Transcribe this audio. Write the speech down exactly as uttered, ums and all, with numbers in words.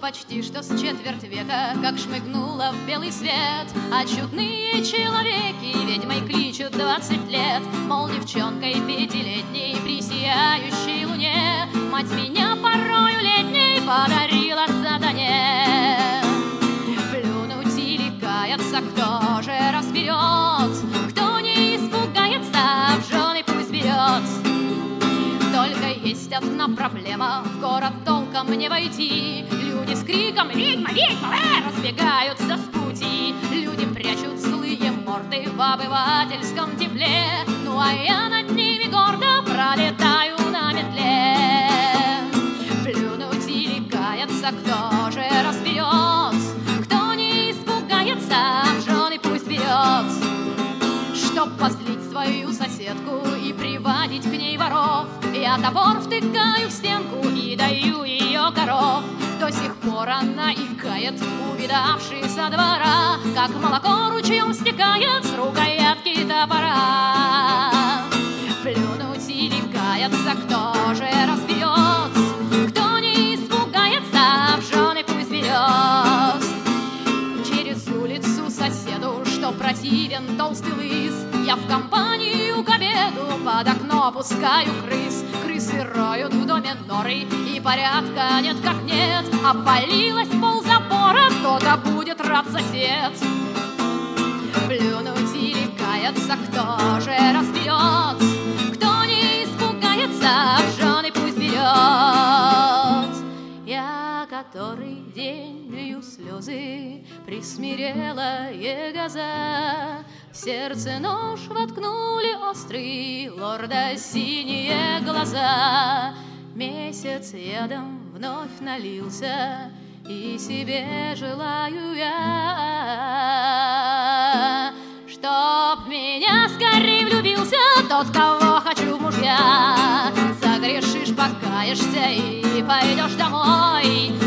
почти что с четверть века, как шмыгнула в белый свет. А чудные человеки ведьмой кличут двадцать лет. Мол, девчонкой пятилетней при сияющей луне мать меня порою летней подарила сатане. Плюнуть или каяться, кто же разберет? Кто не испугается, в жены пусть берет. Только есть одна проблема, в город толком не войти. Люди с криком «Ведьма! Ведьма!» разбегаются с пути. Люди прячут злые морды в обывательском тепле. Ну а я над ними гордо пролетаю на метле. Плюнуть или каяться, кто же разберет? Кто не испугается, в жены пусть берет. Чтоб позлить свою соседку и приводить к ней воров, я топор втыкаю в стенку и даю ее коров. До сих пор она икает, увидавши со двора, как молоко ручьем стекает с рукоятки топора. Плюнуть или каяться, кто же разберет? Кто не испугается, в жены пусть берет. Через улицу соседу, что противен толстый лыс, я в компанию к обеду под окно пускаю крыс. Крысы роют в доме норы, и порядка нет как нет. Обвалилась ползабора, кто-то будет рад сосед. Плюнуть или каяться, кто же разберет? Кто не испугается, в жены пусть берет. Я который день лью слезы, присмирелая газа. В сердце нож воткнули острый, лорда синие глаза. Месяц ядом вновь налился, и себе желаю я, чтоб меня скорей влюбился тот, кого хочу в мужья. Загрешишь, покаешься и пойдешь домой.